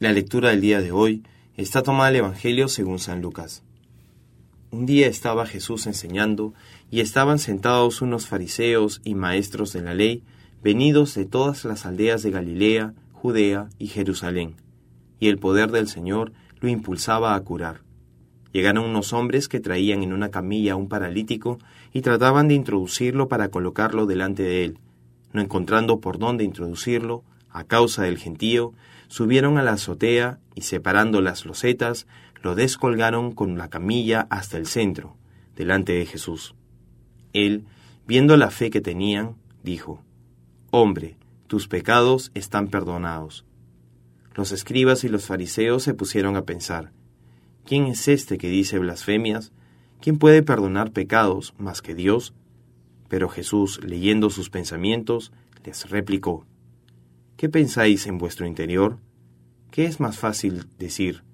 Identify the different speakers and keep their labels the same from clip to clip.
Speaker 1: La lectura del día de hoy está tomada del Evangelio según San Lucas. Un día estaba Jesús enseñando y estaban sentados unos fariseos y maestros de la ley, venidos de todas las aldeas de Galilea, Judea y Jerusalén, y el poder del Señor lo impulsaba a curar. Llegaron unos hombres que traían en una camilla a un paralítico y trataban de introducirlo para colocarlo delante de él. No encontrando por dónde introducirlo, a causa del gentío, subieron a la azotea y, separando las losetas, lo descolgaron con la camilla hasta el centro, delante de Jesús. Él, viendo la fe que tenían, dijo: «Hombre, tus pecados están perdonados». Los escribas y los fariseos se pusieron a pensar: ¿quién es este que dice blasfemias? ¿Quién puede perdonar pecados más que Dios? Pero Jesús, leyendo sus pensamientos, les replicó: ¿qué pensáis en vuestro interior? ¿Qué es más fácil decir?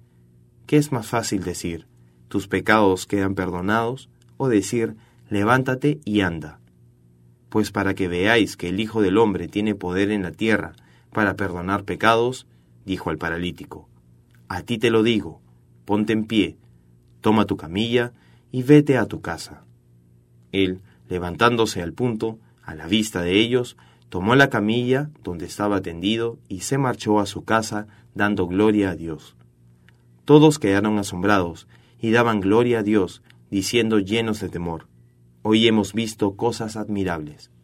Speaker 1: ¿Tus pecados quedan perdonados? ¿O decir, levántate y anda? Pues para que veáis que el Hijo del Hombre tiene poder en la tierra para perdonar pecados, dijo al paralítico: a ti te lo digo, ponte en pie, toma tu camilla y vete a tu casa. Él, levantándose al punto, a la vista de ellos, tomó la camilla donde estaba tendido y se marchó a su casa dando gloria a Dios. Todos quedaron asombrados y daban gloria a Dios, diciendo llenos de temor: hoy hemos visto cosas admirables.